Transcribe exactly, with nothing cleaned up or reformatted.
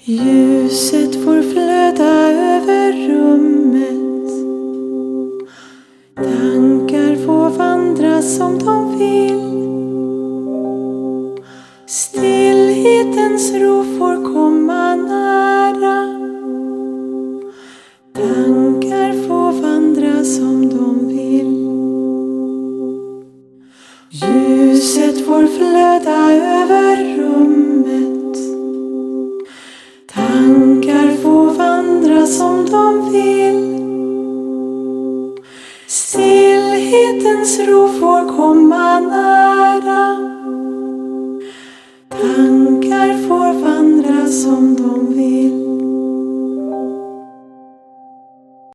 Ljuset får flöda över rummet. Tankar får vandra som de vill. Stillhetens ro får komma nära. Tankar får vandra som de vill. Ljuset får flöda över rummet. Tankar får vandra som de vill. Stillhetens ro får komma nära. Tankar får vandra som de vill.